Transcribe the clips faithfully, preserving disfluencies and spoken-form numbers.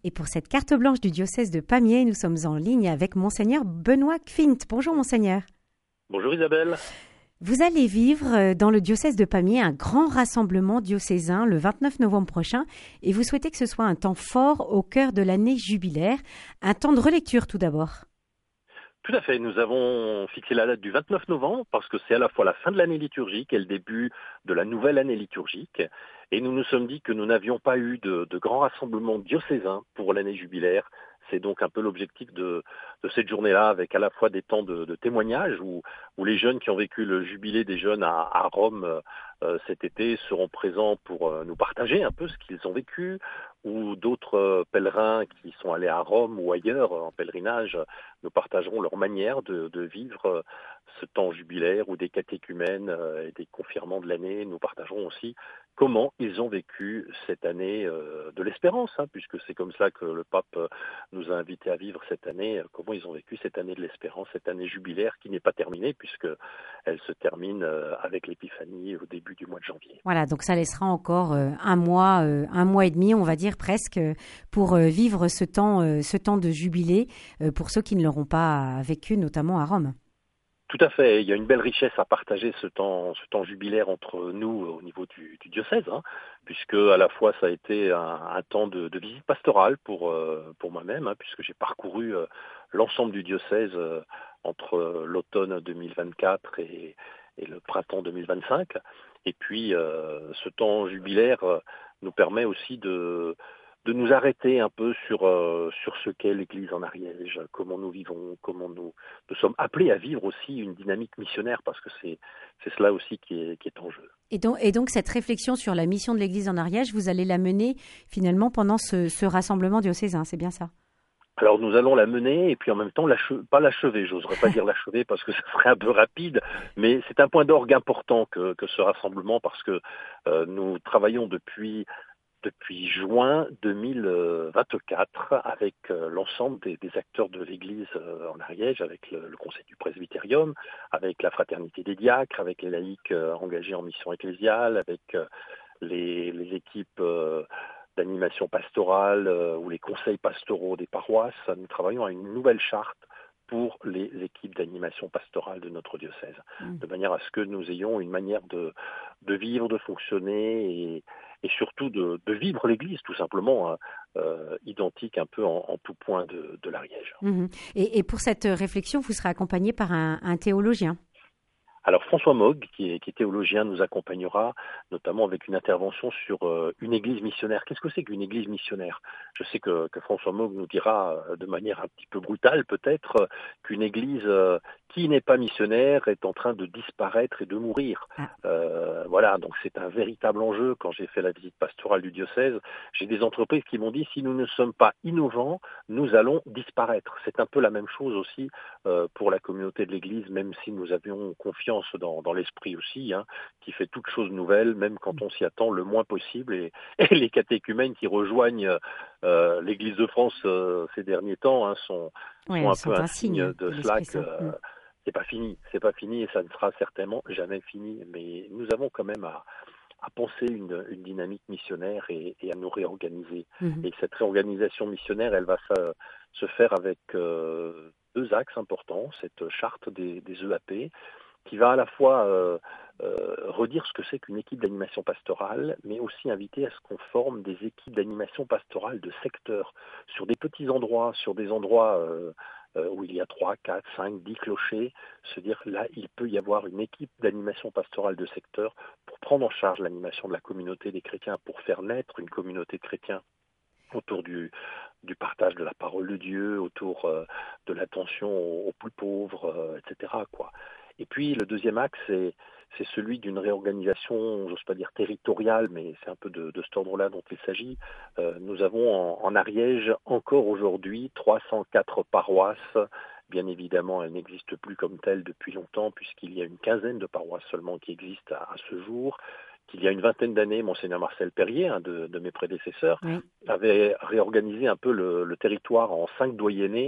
Et pour cette carte blanche du diocèse de Pamiers, nous sommes en ligne avec Monseigneur Benoît Quint. Bonjour Monseigneur. Bonjour Isabelle. Vous allez vivre dans le diocèse de Pamiers un grand rassemblement diocésain le vingt-neuf novembre prochain et vous souhaitez que ce soit un temps fort au cœur de l'année jubilaire, un temps de relecture tout d'abord. Tout à fait, nous avons fixé la date du vingt-neuf novembre parce que c'est à la fois la fin de l'année liturgique et le début de la nouvelle année liturgique. Et nous nous sommes dit que nous n'avions pas eu de, de grands rassemblements diocésains pour l'année jubilaire. C'est donc un peu l'objectif de, de cette journée-là, avec à la fois des temps de, de témoignages où, où les jeunes qui ont vécu le jubilé des jeunes à, à Rome euh, cet été seront présents pour euh, nous partager un peu ce qu'ils ont vécu, ou d'autres euh, pèlerins qui sont allés à Rome ou ailleurs en pèlerinage nous partageront leur manière de, de vivre euh, ce temps jubilaire, ou des catéchumènes euh, et des confirmants de l'année nous partageront aussi comment ils ont vécu cette année euh, de l'espérance, hein, puisque c'est comme ça que le pape euh, nous a invités à vivre cette année, euh, comment ils ont vécu cette année de l'espérance, cette année jubilaire qui n'est pas terminée, puisque elle se termine euh, avec l'épiphanie au début du mois de janvier. Voilà, donc ça laissera encore euh, un mois, euh, un mois et demi, on va dire presque, pour euh, vivre ce temps, euh, ce temps de jubilé euh, pour ceux qui ne l'auront pas vécu, notamment à Rome. Tout à fait, il y a une belle richesse à partager ce temps, ce temps jubilaire entre nous au niveau du, du diocèse, hein, puisque à la fois ça a été un, un temps de, de visite pastorale pour, euh, pour moi-même, hein, puisque j'ai parcouru euh, l'ensemble du diocèse euh, entre euh, l'automne deux mille vingt-quatre et, et le printemps deux mille vingt-cinq. Et puis euh, ce temps jubilaire euh, nous permet aussi de... de nous arrêter un peu sur euh, sur ce qu'est l'Église en Ariège, comment nous vivons, comment nous nous sommes appelés à vivre aussi une dynamique missionnaire, parce que c'est c'est cela aussi qui est qui est en jeu. Et donc, et donc cette réflexion sur la mission de l'Église en Ariège, vous allez la mener finalement pendant ce, ce rassemblement diocésain, c'est bien ça? Alors nous allons la mener et puis en même temps l'ache- pas l'achever, j'oserais pas dire l'achever parce que ça serait un peu rapide, mais c'est un point d'orgue important que, que ce rassemblement, parce que euh, nous travaillons depuis depuis juin deux mille vingt-quatre avec euh, l'ensemble des, des acteurs de l'Église euh, en Ariège, avec le, le Conseil du Presbytérium, avec la Fraternité des Diacres, avec les laïcs euh, engagés en mission ecclésiale, avec euh, les, les équipes euh, d'animation pastorale euh, ou les conseils pastoraux des paroisses. Nous travaillons à une nouvelle charte pour les équipes d'animation pastorale de notre diocèse, mmh. de manière à ce que nous ayons une manière de, de vivre, de fonctionner et, et surtout de, de vivre l'Église, tout simplement, hein, euh, identique un peu en, en tout point de, de l'Ariège. Mmh. Et, et pour cette réflexion, vous serez accompagné par un, un théologien. Alors François Mogg, qui est, qui est théologien, nous accompagnera notamment avec une intervention sur euh, une église missionnaire. Qu'est-ce que c'est qu'une église missionnaire? Je sais que, que François Mogg nous dira euh, de manière un petit peu brutale peut-être euh, qu'une église euh, qui n'est pas missionnaire est en train de disparaître et de mourir. Ah. Euh, voilà, donc c'est un véritable enjeu. Quand j'ai fait la visite pastorale du diocèse, j'ai des entreprises qui m'ont dit si nous ne sommes pas innovants, nous allons disparaître. C'est un peu la même chose aussi euh, pour la communauté de l'église, même si nous avions confiance Dans, dans l'esprit aussi, hein, qui fait toute chose nouvelle, même quand on s'y attend le moins possible. Et, et les catéchumènes qui rejoignent euh, l'Église de France euh, ces derniers temps hein, sont, ouais, sont un sont peu un, un signe signe de, de cela que euh, mmh. c'est pas fini, c'est pas fini et ça ne sera certainement jamais fini. Mais nous avons quand même à, à penser une, une dynamique missionnaire et, et à nous réorganiser. Mmh. Et cette réorganisation missionnaire, elle va se, se faire avec euh, deux axes importants, cette charte des, des E A P, qui va à la fois euh, euh, redire ce que c'est qu'une équipe d'animation pastorale, mais aussi inviter à ce qu'on forme des équipes d'animation pastorale de secteur, sur des petits endroits, sur des endroits euh, euh, où il y a trois, quatre, cinq, dix clochers, se dire là, il peut y avoir une équipe d'animation pastorale de secteur pour prendre en charge l'animation de la communauté des chrétiens, pour faire naître une communauté de chrétiens autour du, du partage de la parole de Dieu, autour euh, de l'attention aux, aux plus pauvres, euh, et cetera, quoi. Et puis le deuxième axe, c'est, c'est celui d'une réorganisation, j'ose pas dire territoriale, mais c'est un peu de, de cet ordre-là dont il s'agit. Euh, nous avons en, en Ariège encore aujourd'hui trois cent quatre paroisses. Bien évidemment, elles n'existent plus comme telles depuis longtemps, puisqu'il y a une quinzaine de paroisses seulement qui existent à, à ce jour. Qu'il y a une vingtaine d'années, Monseigneur Marcel Perrier, un de, de mes prédécesseurs, oui. avait réorganisé un peu le, le territoire en cinq doyennés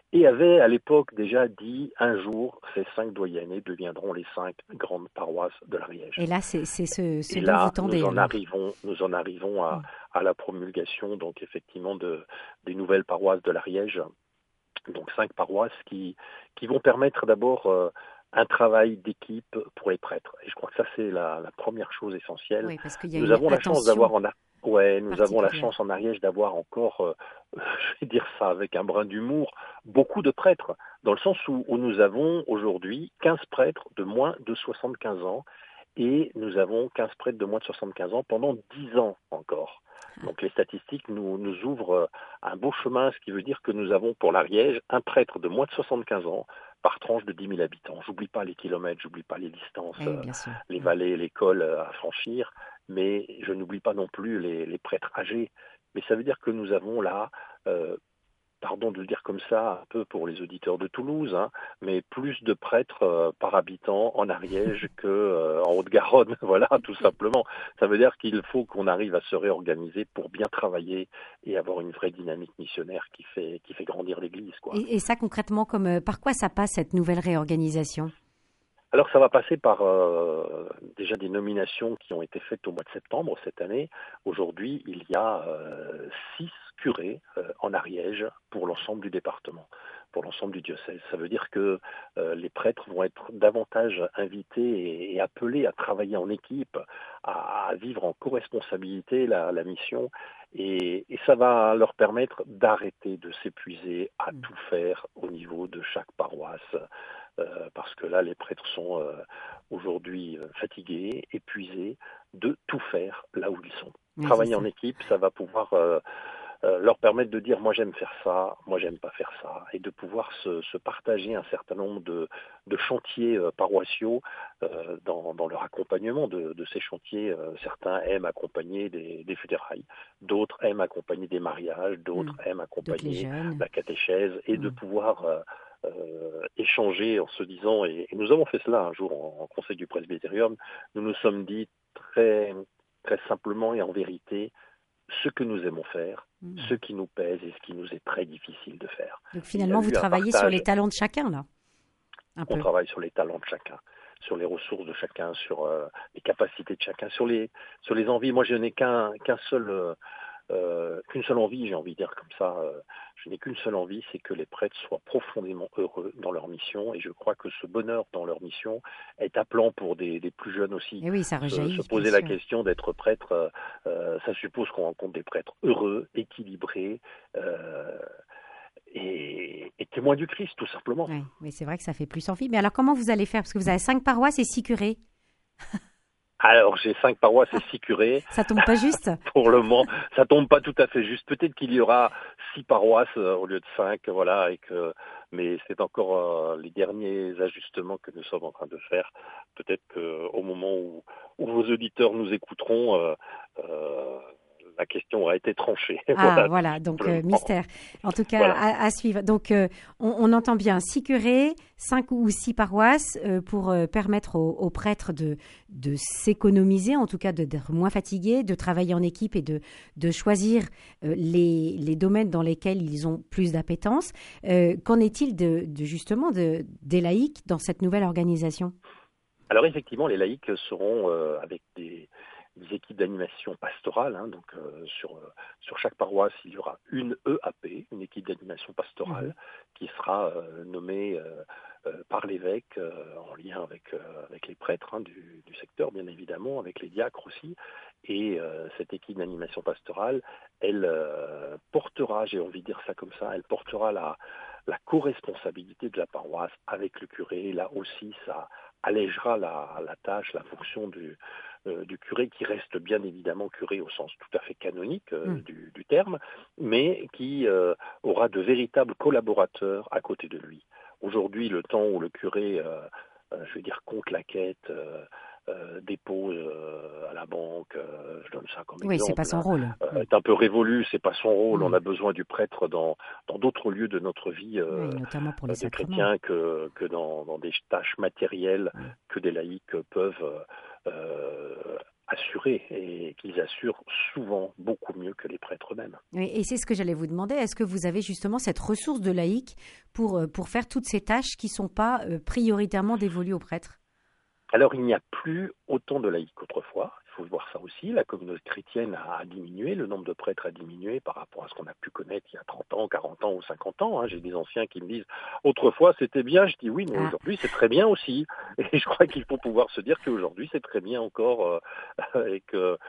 et avait à l'époque déjà dit un jour ces cinq doyenné deviendront les cinq grandes paroisses de l'Ariège. Et là, c'est, c'est ce, ce et dont là, vous tendez. nous en alors. arrivons, nous en arrivons à, Mm. à la promulgation, donc effectivement, de, des nouvelles paroisses de l'Ariège. Donc cinq paroisses qui, qui vont permettre d'abord euh, un travail d'équipe pour les prêtres. Et je crois que ça, c'est la, la première chose essentielle. Oui, parce qu'il y a Nous une avons la chance d'avoir en, ouais, nous avons la chance en Ariège d'avoir encore, euh, je vais dire ça avec un brin d'humour, beaucoup de prêtres, dans le sens où, où nous avons aujourd'hui quinze prêtres de moins de soixante-quinze ans, et nous avons quinze prêtres de moins de soixante-quinze ans pendant dix ans encore. Donc les statistiques nous, nous ouvrent un beau chemin, ce qui veut dire que nous avons pour l'Ariège un prêtre de moins de soixante-quinze ans par tranche de dix mille habitants. J'oublie pas les kilomètres, j'oublie pas les distances, oui, bien sûr. les vallées, les cols à franchir, mais je n'oublie pas non plus les, les prêtres âgés. Mais ça veut dire que nous avons là, euh, pardon de le dire comme ça, un peu pour les auditeurs de Toulouse, hein, mais plus de prêtres euh, par habitant en Ariège que euh, en Haute-Garonne, voilà, tout simplement. Ça veut dire qu'il faut qu'on arrive à se réorganiser pour bien travailler et avoir une vraie dynamique missionnaire qui fait qui fait grandir l'Église, quoi. Et, et ça, concrètement, comme euh, par quoi ça passe, cette nouvelle réorganisation ? Alors ça va passer par euh, déjà des nominations qui ont été faites au mois de septembre cette année. Aujourd'hui, il y a euh, six curés euh, en Ariège pour l'ensemble du département, pour l'ensemble du diocèse. Ça veut dire que euh, les prêtres vont être davantage invités et, et appelés à travailler en équipe, à, à vivre en co-responsabilité la, la mission, et, et ça va leur permettre d'arrêter de s'épuiser à tout faire au niveau de chaque paroisse. Euh, parce que là, les prêtres sont euh, aujourd'hui euh, fatigués, épuisés de tout faire là où ils sont. Oui, Travailler en équipe, ça va pouvoir euh, euh, leur permettre de dire moi j'aime faire ça, moi j'aime pas faire ça, et de pouvoir se, se partager un certain nombre de, de chantiers euh, paroissiaux euh, dans, dans leur accompagnement de, de ces chantiers. Euh, certains aiment accompagner des, des funérailles, d'autres aiment accompagner des mariages, d'autres mmh. aiment accompagner la catéchèse, et mmh. de pouvoir euh, Euh, échanger en se disant, et, et nous avons fait cela un jour en, en conseil du presbytérium, nous nous sommes dit très, très simplement et en vérité ce que nous aimons faire, mmh. ce qui nous pèse et ce qui nous est très difficile de faire. Donc finalement, vous travaillez sur les talents de chacun, là un On peu. travaille sur les talents de chacun, sur les ressources de chacun, sur euh, les capacités de chacun, sur les, sur les envies. Moi, je n'ai qu'un, qu'un seul... Euh, Euh, qu'une seule envie, j'ai envie de dire comme ça, euh, je n'ai qu'une seule envie, c'est que les prêtres soient profondément heureux dans leur mission, et je crois que ce bonheur dans leur mission est appelant pour des, des plus jeunes aussi. Et oui, ça rejaillit, se, se poser la question d'être prêtre, euh, euh, ça suppose qu'on rencontre des prêtres heureux, équilibrés, euh, et, et témoins du Christ, tout simplement. Oui, mais c'est vrai que ça fait plus envie. Mais alors, comment vous allez faire ? Parce que vous avez cinq paroisses et six curés. Alors, j'ai cinq paroisses et six curés. Ça tombe pas juste. Pour le moment, ça tombe pas tout à fait juste. Peut-être qu'il y aura six paroisses euh, au lieu de cinq, voilà, et que, mais c'est encore euh, les derniers ajustements que nous sommes en train de faire. Peut-être qu'au moment où, où vos auditeurs nous écouteront, euh, euh, la question a été tranchée. Ah, voilà, voilà, donc euh, mystère. En tout cas, voilà. à, à suivre. Donc, euh, on, on entend bien six curés, cinq ou six paroisses euh, pour euh, permettre aux, aux prêtres de, de s'économiser, en tout cas d'être moins fatigués, de travailler en équipe et de, de choisir euh, les, les domaines dans lesquels ils ont plus d'appétence. Euh, qu'en est-il de, de justement de, des laïcs dans cette nouvelle organisation ? Alors effectivement, les laïcs seront euh, avec des... des équipes d'animation pastorale, hein, donc euh, sur, euh, sur chaque paroisse, il y aura une E A P, une équipe d'animation pastorale, mmh. qui sera euh, nommée euh, euh, par l'évêque euh, en lien avec, euh, avec les prêtres hein, du, du secteur, bien évidemment, avec les diacres aussi. Et euh, cette équipe d'animation pastorale, elle euh, portera, j'ai envie de dire ça comme ça, elle portera la, la co-responsabilité de la paroisse avec le curé. Là aussi, ça allégera la, la tâche, la fonction du Euh, du curé, qui reste bien évidemment curé au sens tout à fait canonique euh, mmh. du, du terme, mais qui euh, aura de véritables collaborateurs à côté de lui. Aujourd'hui, le temps où le curé, euh, euh, je vais dire, compte la quête, euh, euh, dépose euh, à la banque, euh, je donne ça comme oui, exemple, c'est pas son rôle. Euh, mmh. est un peu révolu, c'est pas son rôle. Mmh. On a besoin du prêtre dans dans d'autres lieux de notre vie, euh, oui, notamment pour les de chrétiens, que que dans, dans des tâches matérielles mmh. que des laïcs peuvent euh, assurés et qu'ils assurent souvent beaucoup mieux que les prêtres eux-mêmes. Oui, et c'est ce que j'allais vous demander. Est-ce que vous avez justement cette ressource de laïcs pour, pour faire toutes ces tâches qui ne sont pas prioritairement dévolues aux prêtres? Alors, il n'y a plus autant de laïcs qu'autrefois. Il faut voir ça aussi. La communauté chrétienne a diminué, le nombre de prêtres a diminué par rapport à ce qu'on a pu connaître il y a trente ans, quarante ans ou cinquante ans. J'ai des anciens qui me disent « Autrefois, c'était bien ». Je dis « Oui, mais ah. aujourd'hui, c'est très bien aussi ». Et je crois qu'il faut pouvoir se dire qu'aujourd'hui, c'est très bien encore euh, et que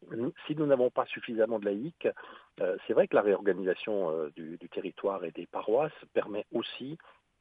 si nous n'avons pas suffisamment de laïcs, euh, c'est vrai que la réorganisation euh, du, du territoire et des paroisses permet aussi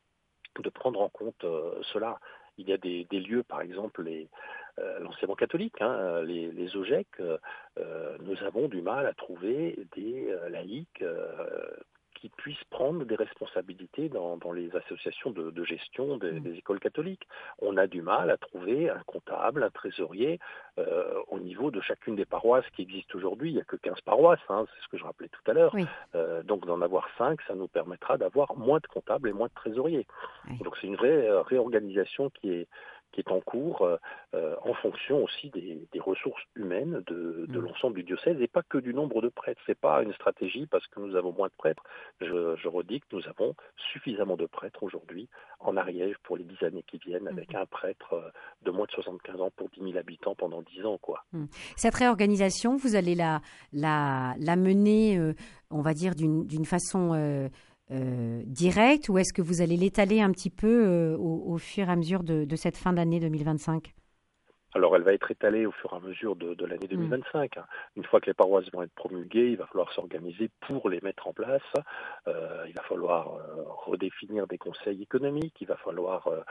de prendre en compte euh, cela. Il y a des, des lieux, par exemple, les, euh, l'enseignement catholique, hein, les, les O G E C, euh, nous avons du mal à trouver des euh, laïcs euh, qui puissent prendre des responsabilités dans, dans les associations de, de gestion des, des écoles catholiques. On a du mal à trouver un comptable, un trésorier euh, au niveau de chacune des paroisses qui existent aujourd'hui. Il n'y a que quinze paroisses, hein, c'est ce que je rappelais tout à l'heure. Oui. Euh, donc d'en avoir cinq, ça nous permettra d'avoir moins de comptables et moins de trésoriers. Oui. Donc c'est une vraie euh, réorganisation qui est qui est en cours euh, en fonction aussi des, des ressources humaines de, de mmh. l'ensemble du diocèse et pas que du nombre de prêtres. C'est pas une stratégie parce que nous avons moins de prêtres. Je, je redis que nous avons suffisamment de prêtres aujourd'hui en Ariège pour les dix années qui viennent avec mmh. un prêtre de moins de soixante-quinze ans pour dix mille habitants pendant dix ans, quoi. Mmh. Cette réorganisation, vous allez la, la, la mener, euh, on va dire, d'une, d'une façon... Euh, Euh, direct, ou est-ce que vous allez l'étaler un petit peu euh, au, au fur et à mesure de, de cette fin d'année deux mille vingt-cinq? Alors, elle va être étalée au fur et à mesure de, de l'année deux mille vingt-cinq. Mmh. Une fois que les paroisses vont être promulguées, il va falloir s'organiser pour les mettre en place. Euh, il va falloir euh, redéfinir des conseils économiques. Il va falloir euh,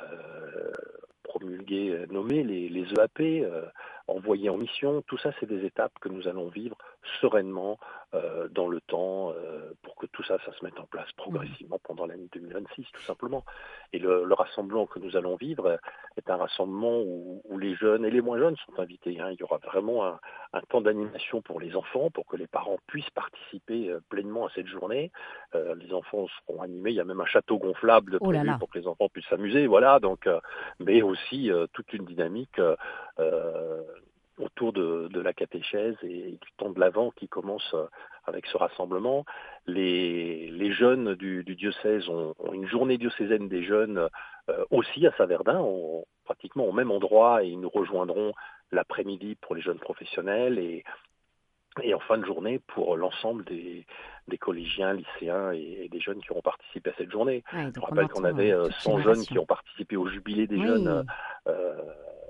euh, promulguer, nommer les, les E A P, euh, envoyer en mission. Tout ça, c'est des étapes que nous allons vivre sereinement euh, dans le temps euh, pour que tout ça, ça se mette en place progressivement pendant l'année deux mille vingt-six, tout simplement. Et le, le rassemblement que nous allons vivre est un rassemblement où, où les jeunes et les moins jeunes sont invités. Hein. Il y aura vraiment un, un temps d'animation pour les enfants, pour que les parents puissent participer euh, pleinement à cette journée. Euh, les enfants seront animés. Il y a même un château gonflable de prévu oh pour que les enfants puissent s'amuser. Voilà. Donc, euh, mais aussi euh, toute une dynamique euh, autour de, de la catéchèse et du temps de l'Avent qui commence avec ce rassemblement. Les, les jeunes du, du diocèse ont, ont une journée diocésaine des jeunes euh, aussi à Saverdun, on, pratiquement au même endroit, et ils nous rejoindront l'après-midi pour les jeunes professionnels et, et en fin de journée pour l'ensemble des, des collégiens, lycéens et, et des jeunes qui auront participé à cette journée. Ouais, Je rappelle qu'on avait euh, cent jeunes qui ont participé au jubilé des oui. jeunes euh,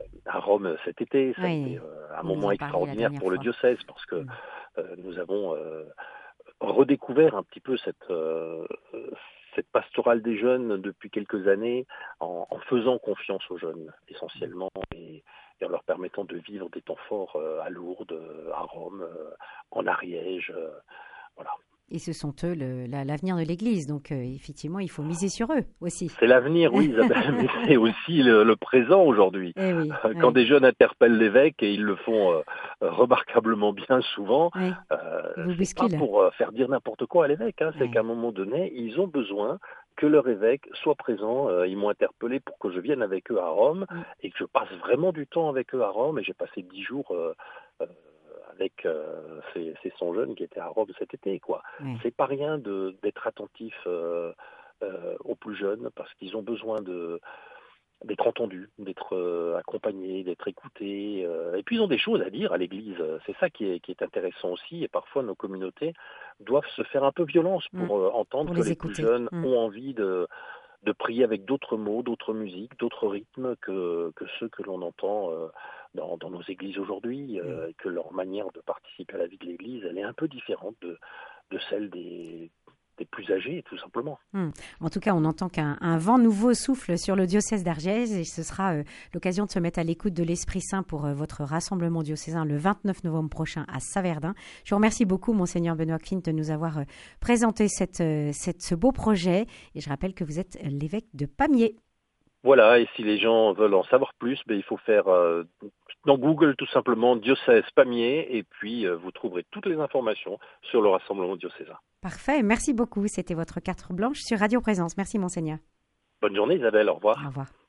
à Rome cet été. Ça oui. a été euh, un On moment extraordinaire pour fois. le diocèse parce que mmh. euh, nous avons euh, redécouvert un petit peu cette, euh, cette pastorale des jeunes depuis quelques années en, en faisant confiance aux jeunes essentiellement et, et en leur permettant de vivre des temps forts euh, à Lourdes, à Rome, euh, en Ariège. Euh, voilà. Et ce sont eux le, la, l'avenir de l'Église, donc euh, effectivement, il faut miser sur eux aussi. C'est l'avenir, oui, Isabelle, mais c'est aussi le, le présent aujourd'hui. Eh oui, Quand oui. des jeunes interpellent l'évêque, et ils le font euh, remarquablement bien souvent, oui. euh, c'est pas pour euh, faire dire n'importe quoi à l'évêque, hein, c'est oui. qu'à un moment donné, ils ont besoin que leur évêque soit présent. Euh, ils m'ont interpellé pour que je vienne avec eux à Rome, oui. et que je passe vraiment du temps avec eux à Rome, et j'ai passé dix jours... Euh, euh, avec euh, ces, ces cent jeunes qui étaient à Rome cet été, quoi. Oui. C'est pas rien de, d'être attentif euh, euh, aux plus jeunes parce qu'ils ont besoin de, d'être entendus, d'être euh, accompagnés, d'être écoutés. Euh, et puis ils ont des choses à dire à l'Église. C'est ça qui est, qui est intéressant aussi. Et parfois nos communautés doivent se faire un peu violence pour mmh. euh, entendre pour que les, les plus jeunes mmh. ont envie de, de prier avec d'autres mots, d'autres musiques, d'autres rythmes que, que ceux que l'on entend euh, Dans, dans nos églises aujourd'hui, euh, et que leur manière de participer à la vie de l'église, elle est un peu différente de, de celle des, des plus âgés, tout simplement. Hum. En tout cas, on entend qu'un un vent nouveau souffle sur le diocèse d'Argès, et ce sera euh, l'occasion de se mettre à l'écoute de l'Esprit Saint pour euh, votre rassemblement diocésain le vingt-neuf novembre prochain à Saverdun. Je vous remercie beaucoup, Monseigneur Benoît Klint, de nous avoir euh, présenté cette, euh, cette, ce beau projet, et je rappelle que vous êtes l'évêque de Pamiers. Voilà, et si les gens veulent en savoir plus, ben, il faut faire euh, dans Google tout simplement diocèse Pamiers et puis euh, vous trouverez toutes les informations sur le rassemblement diocésain. Parfait, merci beaucoup. C'était votre carte blanche sur Radio Présence. Merci Monseigneur. Bonne journée Isabelle, au revoir. Au revoir.